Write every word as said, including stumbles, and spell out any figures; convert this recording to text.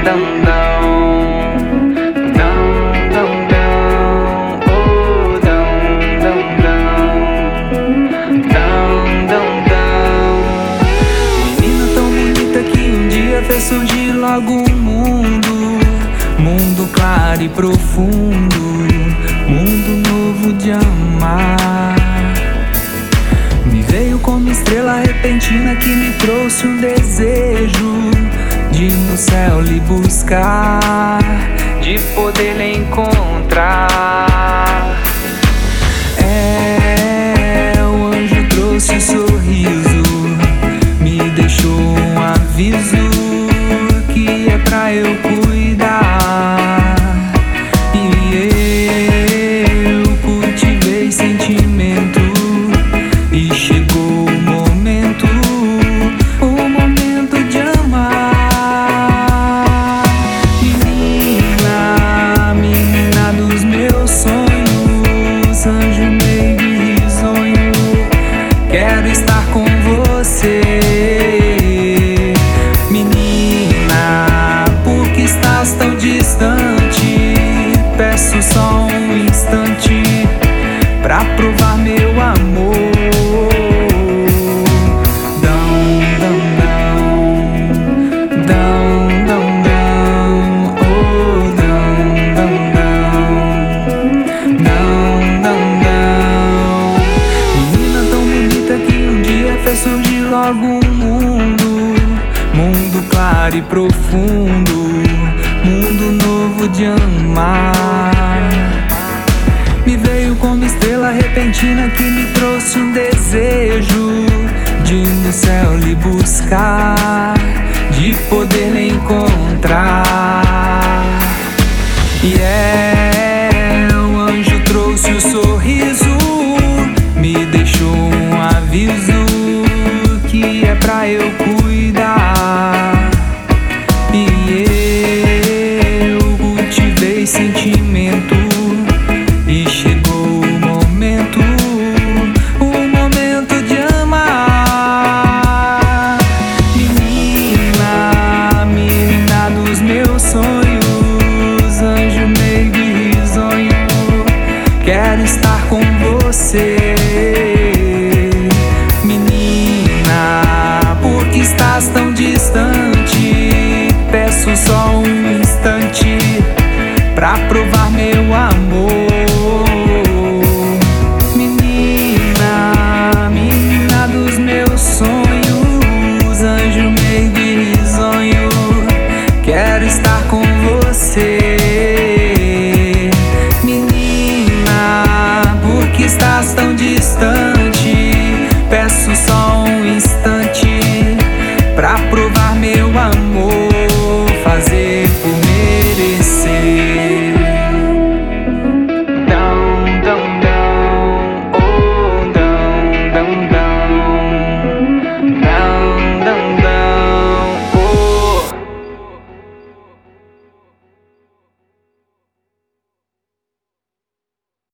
dão, dão, dão, dão, oh, dão, dão, dão, dão, dão, dão. Menina tão bonita que um dia fez surgir logo um mundo, mundo claro e profundo, mundo novo de amar. Me veio como estrela repentina que me trouxe um desejo de no céu lhe buscar, de poder lhe encontrar. É, o anjo trouxe um sorriso, me deixou um aviso que é pra eu cuidar. E eu cultivei sentimento e chegou o momento, o momento de amar. Menina, menina dos meus sonhos, anjo meio e risonho, quero estar com você. Menina, por que estás tão distante? Peço só um instante pra provar meu amor. Surge logo um mundo, mundo claro e profundo, mundo novo de amar. Me veio como estrela repentina que me trouxe um desejo de no céu lhe buscar, de poder lhe encontrar. E é, o anjo trouxe o sorriso, me deixou um aviso que é pra eu cuidar. E eu cultivei sentimento e chegou o momento, o momento de amar. Menina, menina dos meus sonhos, anjo meio e risonho, quero estar com você. Estás tão distante, peço só um instante pra provar meu amor. Menina, menina dos meus sonhos, anjo meio e risonho, quero estar com você. Menina, por que estás tão distante? Peço só um instante pra provar meu amor, fazer